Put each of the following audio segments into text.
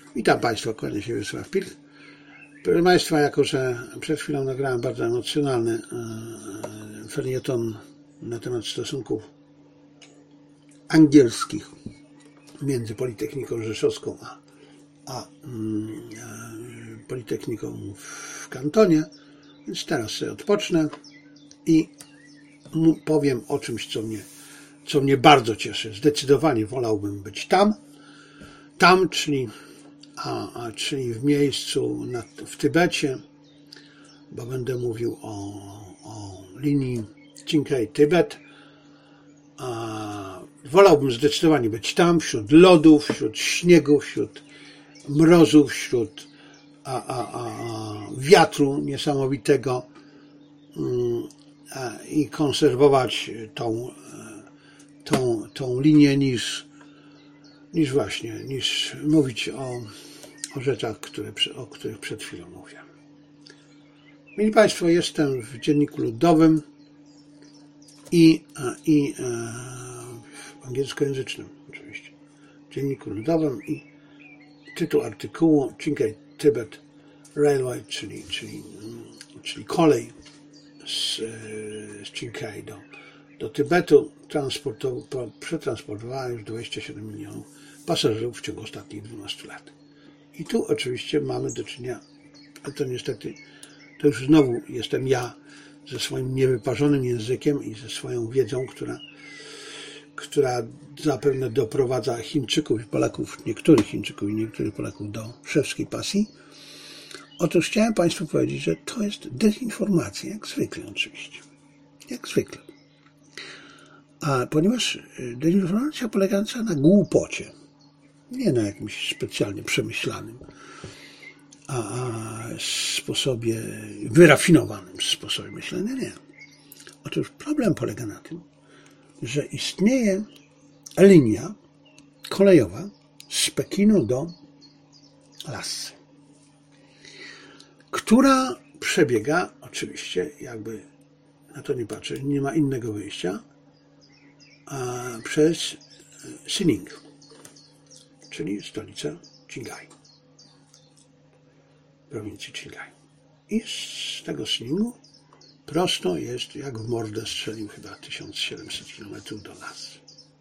Witam Państwa, kłania się Wiesław Pilch. Proszę Państwa, jako że przed chwilą nagrałem bardzo emocjonalny felieton na temat stosunków angielskich między Politechniką Rzeszowską a Politechniką w Kantonie, więc teraz sobie odpocznę i powiem o czymś, co mnie bardzo cieszy. Zdecydowanie wolałbym być tam, czyli w miejscu w Tybecie, bo będę mówił o linii Chinkay-Tybet. Wolałbym zdecydowanie być tam, wśród lodów, wśród śniegu, wśród mrozów, wśród wiatru niesamowitego i konserwować tą linię niż mówić o rzeczach, o których przed chwilą mówię. Mili Państwo, jestem w Dzienniku Ludowym i w angielskojęzycznym oczywiście Dzienniku Ludowym i tytuł artykułu Chinkay-Tibet Railway, czyli kolej z Chinkay do Tybetu przetransportowała już 27 milionów pasażerów w ciągu ostatnich 12 lat. I tu oczywiście mamy do czynienia, ale to niestety, to już znowu jestem ja ze swoim niewyparzonym językiem i ze swoją wiedzą, która zapewne doprowadza Chińczyków i Polaków, niektórych Chińczyków i niektórych Polaków do szewskiej pasji. Otóż chciałem Państwu powiedzieć, że to jest dezinformacja, jak zwykle oczywiście. Jak zwykle. Ponieważ dezinformacja polegająca na głupocie, nie na jakimś specjalnie przemyślanym sposobie, wyrafinowanym sposobie myślenia, nie. Otóż problem polega na tym, że istnieje linia kolejowa z Pekinu do Lhasy, która przebiega, oczywiście, jakby na to nie patrzeć, nie ma innego wyjścia, przez Xining, czyli stolicę Qinghai, prowincji Qinghai. I z tego Xiningu prosto jest, jak w mordę strzelił, chyba 1700 km do Lhasy.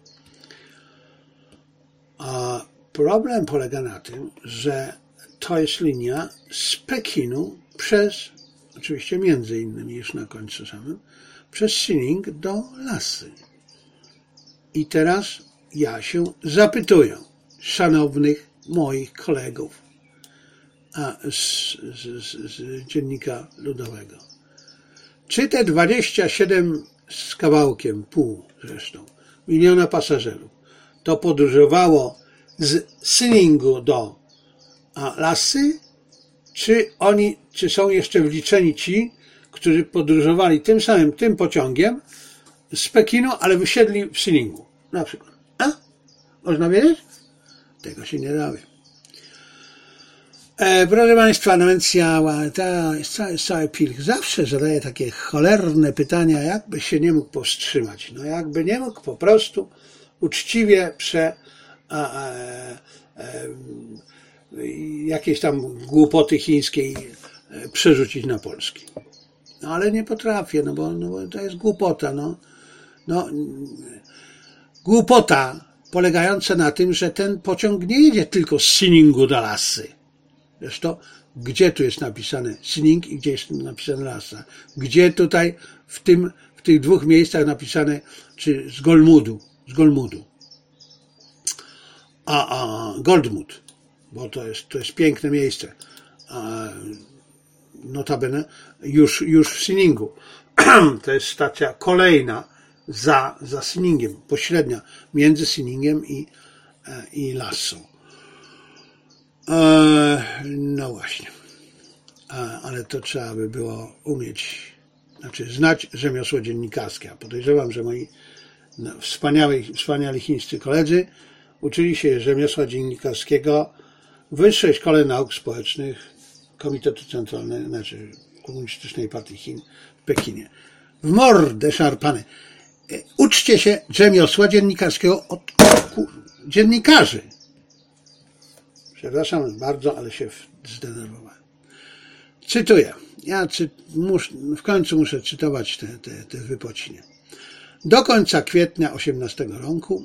A problem polega na tym, że to jest linia z Pekinu oczywiście między innymi już na końcu samym, przez Xining do Lhasy. I teraz ja się zapytuję szanownych moich kolegów z Dziennika Ludowego, czy te 27 z kawałkiem, pół zresztą, miliona pasażerów to podróżowało z Xiningu do Lhasy, czy są jeszcze wliczeni ci, którzy podróżowali tym pociągiem z Pekinu, ale wysiedli w Xiningu, na przykład. Można wiedzieć? Tego się nie da. Proszę Państwa, no więc cały Pilch zawsze zadaje takie cholerne pytania, jakby się nie mógł powstrzymać. No jakby nie mógł po prostu uczciwie jakieś tam głupoty chińskiej przerzucić na polski. No ale nie potrafię, no bo to jest głupota, głupota polegająca na tym, że ten pociąg nie jedzie tylko z Xiningu do Lhasy. Zresztą, gdzie tu jest napisane Xining i gdzie jest napisane Lhasa? Gdzie tutaj w tych dwóch miejscach napisane, czy z Goldmudu, Goldmud, bo to jest piękne miejsce. Notabene już w Xiningu. To jest stacja kolejna za Xiningiem, pośrednia między Xiningiem i Lhassą. No właśnie. Ale to trzeba by było znać rzemiosło dziennikarskie. Podejrzewam, że moi wspaniali chińscy koledzy uczyli się rzemiosła dziennikarskiego w Wyższej Szkole Nauk Społecznych Komitetu Centralnego, Komunistycznej Partii Chin w Pekinie. W mordę szarpane. Uczcie się rzemiosła dziennikarskiego od dziennikarzy. Przepraszam bardzo, ale się zdenerwowałem. Cytuję. W końcu muszę cytować te wypociny. Do końca kwietnia 2018 roku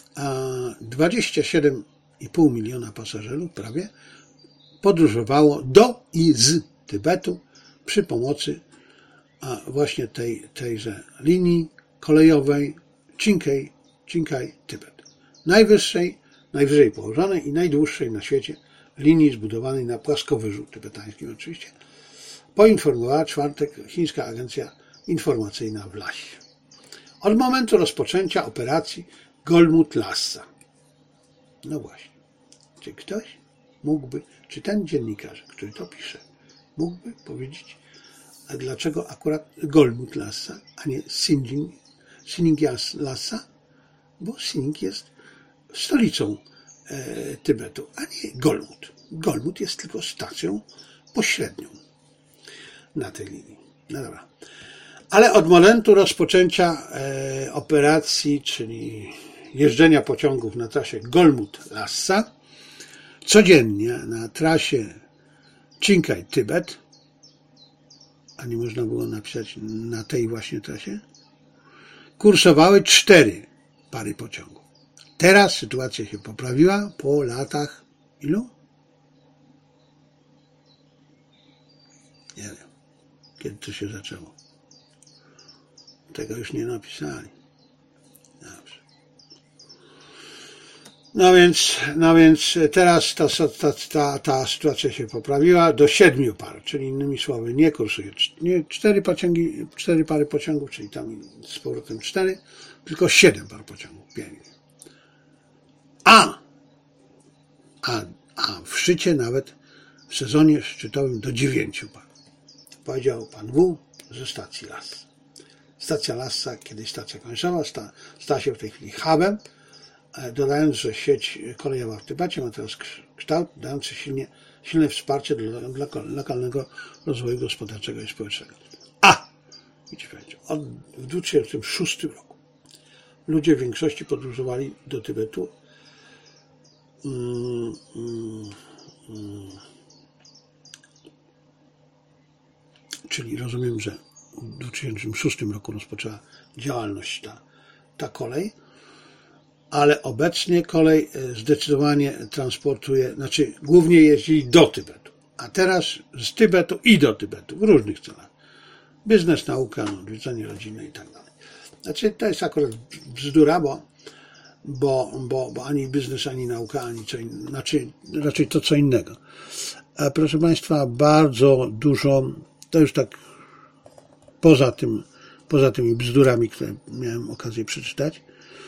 27,5 miliona pasażerów prawie podróżowało do i z Tybetu przy pomocy właśnie tejże linii kolejowej Chinkaj-Tybet. Najwyżej położonej i najdłuższej na świecie linii zbudowanej na płaskowyżu tybetańskim oczywiście, poinformowała w czwartek chińska agencja informacyjna WLAŚ. Od momentu rozpoczęcia operacji Golmud Lhasa. No właśnie. Czy ten dziennikarz, który to pisze, mógłby powiedzieć, a dlaczego akurat Golmud Lhasa, a nie Sining Lhasa? Bo Sining jest stolicą Tybetu, a nie Golmud. Golmud jest tylko stacją pośrednią na tej linii. No dobra. Ale od momentu rozpoczęcia operacji, czyli jeżdżenia pociągów na trasie Golmud-Lhasa, codziennie na trasie Chinkaj-Tybet, a nie można było napisać na tej właśnie trasie, kursowały 4 pary pociągów. Teraz sytuacja się poprawiła po latach ilu? Nie wiem, kiedy to się zaczęło. Tego już nie napisali. Dobrze. No więc teraz ta sytuacja się poprawiła do 7 par, czyli innymi słowy nie kursuje 4 pary pociągów, czyli tam z powrotem 4, tylko 7 par pociągów. Pięknie. A w szczycie nawet w sezonie szczytowym do 9 par. Powiedział pan W ze stacji Lhasa. Stacja Lhasa, kiedyś stacja końcowa, stała się w tej chwili hubem, dodając, że sieć kolejowa w Tybecie ma teraz kształt dający silne wsparcie dla lokalnego rozwoju gospodarczego i społecznego. W 2006 roku ludzie w większości podróżowali do Tybetu czyli rozumiem, że w 2006 roku rozpoczęła działalność ta kolej, ale obecnie kolej zdecydowanie transportuje, głównie jeździli do Tybetu, a teraz z Tybetu i do Tybetu w różnych celach. Biznes, nauka, odwiedzanie rodziny i tak dalej. To jest akurat bzdura, bo ani biznes, ani nauka, ani co innego, raczej to co innego. A proszę Państwa, bardzo dużo, to już tak poza tymi bzdurami, które miałem okazję przeczytać.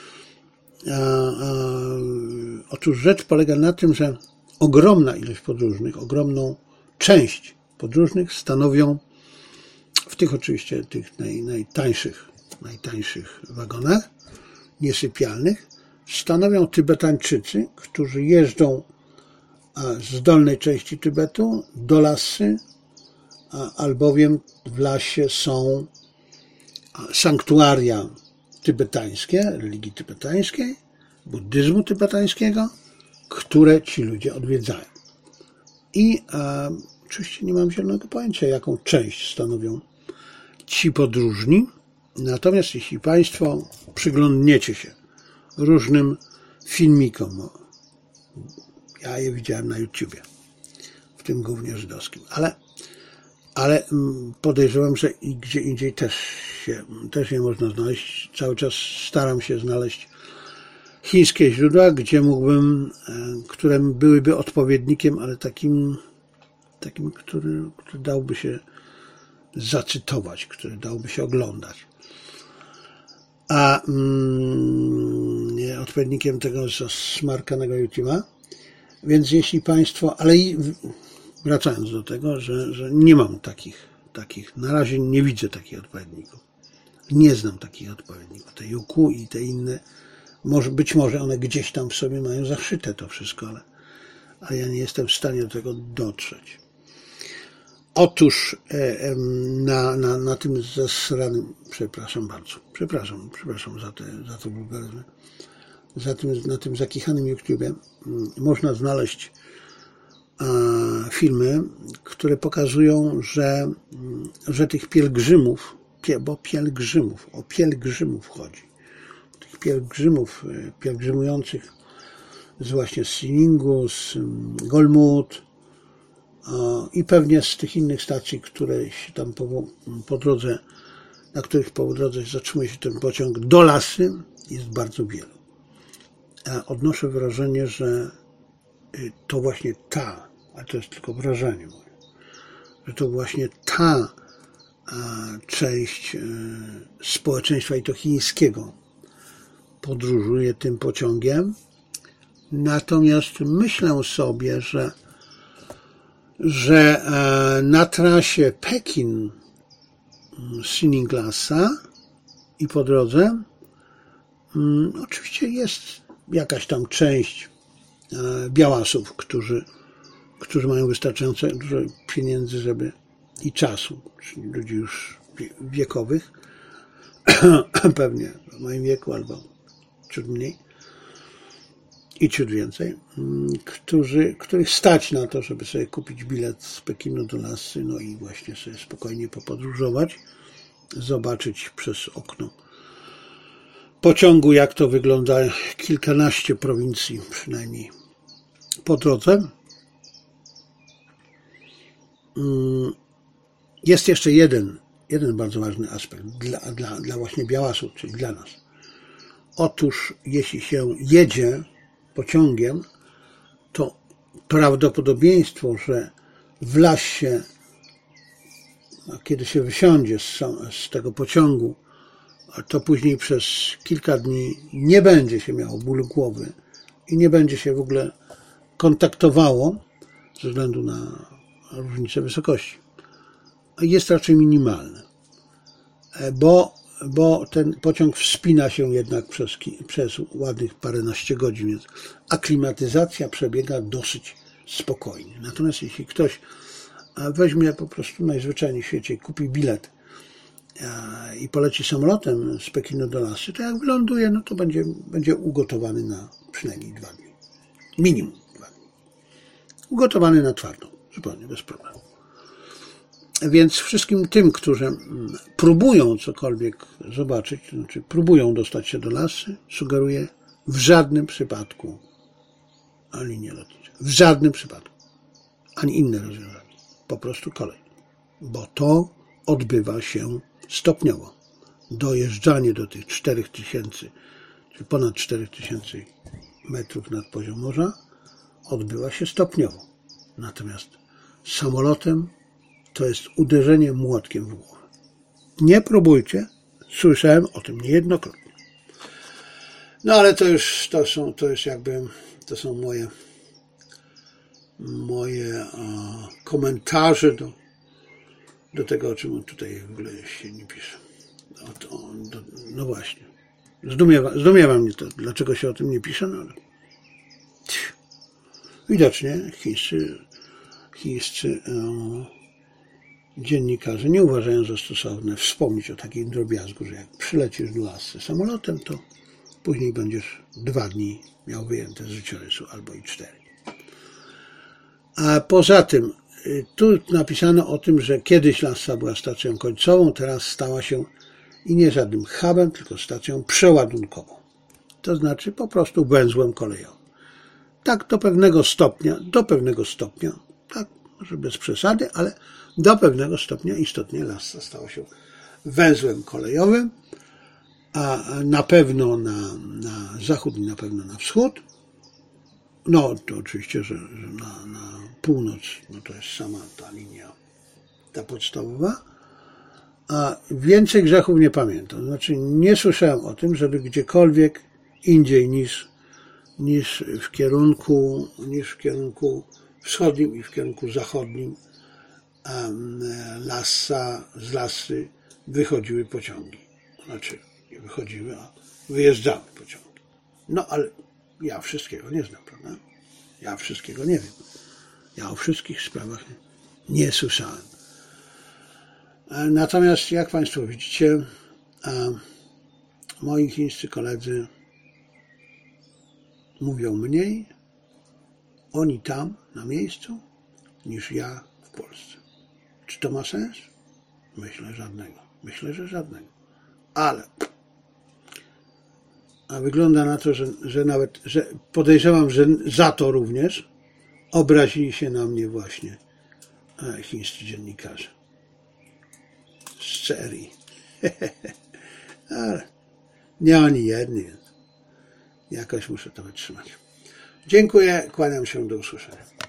Otóż rzecz polega na tym, że ogromna ilość podróżnych, ogromną część podróżnych stanowią w tych oczywiście tych najtańszych wagonach niesypialnych stanowią Tybetańczycy, którzy jeżdżą z dolnej części Tybetu do Lhasy, albowiem w Lhasie są sanktuaria tybetańskie, religii tybetańskiej, buddyzmu tybetańskiego, które ci ludzie odwiedzają. I oczywiście nie mam zielonego pojęcia, jaką część stanowią ci podróżni. Natomiast jeśli Państwo przyglądniecie się różnym filmikom, ja je widziałem na YouTubie, w tym głównie żydowskim, ale podejrzewam, że i gdzie indziej też je można znaleźć. Cały czas staram się znaleźć chińskie źródła, które byłyby odpowiednikiem, ale takim, który dałby się zacytować, który dałby się oglądać. A nie odpowiednikiem tego zasmarkanego YouTube'a. Więc jeśli Państwo, ale i wracając do tego, że nie mam takich, na razie nie widzę takich odpowiedników. Nie znam takich odpowiedników. Te Youku i te inne, być może one gdzieś tam w sobie mają zaszyte to wszystko, ale ja nie jestem w stanie do tego dotrzeć. Otóż na tym zasranym, przepraszam za to wulgaryzmy, na tym zakichanym YouTubie można znaleźć filmy, które pokazują, że tych pielgrzymów, bo o pielgrzymów chodzi, tych pielgrzymujących właśnie z Siningu, z Golmud i pewnie z tych innych stacji, które się tam po drodze, na których po drodze zatrzymuje się ten pociąg do Lasy, jest bardzo wielu. Odnoszę wrażenie, że to właśnie ale to jest tylko wrażenie moje, że to właśnie ta część społeczeństwa i to chińskiego podróżuje tym pociągiem. Natomiast myślę sobie, że na trasie Pekin-Sining-Lhasa i po drodze oczywiście jest jakaś tam część białasów, którzy mają wystarczająco dużo pieniędzy, i czasu, czyli ludzi już wiekowych, pewnie w moim wieku albo ciut mniej i ciut więcej, których stać na to, żeby sobie kupić bilet z Pekinu do Lhasy, no i właśnie sobie spokojnie popodróżować, zobaczyć przez okno pociągu, jak to wygląda, kilkanaście prowincji przynajmniej po drodze. Jest jeszcze jeden bardzo ważny aspekt dla właśnie białasów, czyli dla nas. Otóż jeśli się jedzie pociągiem, to prawdopodobieństwo, że w Lasie, kiedy się wysiądzie z tego pociągu, to później przez kilka dni nie będzie się miało bólu głowy i nie będzie się w ogóle kontaktowało ze względu na różnicę wysokości. Jest raczej minimalne, bo ten pociąg wspina się jednak przez ładnych paręnaście godzin, więc aklimatyzacja przebiega dosyć spokojnie. Natomiast jeśli ktoś weźmie po prostu najzwyczajniej w świecie, kupi bilet i poleci samolotem z Pekinu do Lhasy, to jak wyląduje, no to będzie ugotowany na przynajmniej 2 dni. Minimum 2 dni. Ugotowany na twardo, zupełnie bez problemu. Więc wszystkim tym, którzy próbują cokolwiek zobaczyć, to znaczy próbują dostać się do Lhasy, sugeruję w żadnym przypadku linie lotnicze. W żadnym przypadku. Ani inne rozwiązanie. Po prostu kolej. Bo to odbywa się stopniowo. Dojeżdżanie do tych 4000, czy ponad 4000 metrów nad poziom morza odbywa się stopniowo. Natomiast samolotem to jest uderzenie młotkiem w głowę. Nie próbujcie. Słyszałem o tym niejednokrotnie. No ale to są moje komentarze do tego, o czym tutaj w ogóle się nie pisze. No właśnie. Zdumiewa mnie to, dlaczego się o tym nie pisze, no ale widocznie chińscy dziennikarze nie uważają za stosowne wspomnieć o takim drobiazgu, że jak przylecisz do Lhasy samolotem, to później będziesz 2 dni miał wyjęte z życiorysu, albo i 4. A poza tym, tu napisano o tym, że kiedyś Lhasa była stacją końcową, teraz stała się i nie żadnym hubem, tylko stacją przeładunkową. To znaczy po prostu węzłem kolejowym. Tak do pewnego stopnia, tak może bez przesady, ale do pewnego stopnia istotnie Lhasa stała się węzłem kolejowym, a na pewno na zachód i na pewno na wschód. No to oczywiście, że na północ, no to jest sama ta linia, ta podstawowa. A więcej grzechów nie pamiętam. Znaczy nie słyszałem o tym, żeby gdziekolwiek indziej niż w kierunku wschodnim i w kierunku zachodnim z Lhasy wychodziły pociągi. Znaczy nie wychodziły, a wyjeżdżały pociągi. No ale ja wszystkiego nie znam, prawda? Ja wszystkiego nie wiem. Ja o wszystkich sprawach nie słyszałem. Natomiast jak Państwo widzicie, moi chińscy koledzy mówią mniej, oni tam na miejscu niż ja w Polsce. Czy to ma sens? Myślę żadnego. Myślę, że żadnego. Ale a wygląda na to, że nawet, że podejrzewam, że za to również obrazili się na mnie właśnie chińscy dziennikarze. Z serii. Ale nie oni jedni, więc jakoś muszę to wytrzymać. Dziękuję, kłaniam się, do usłyszenia.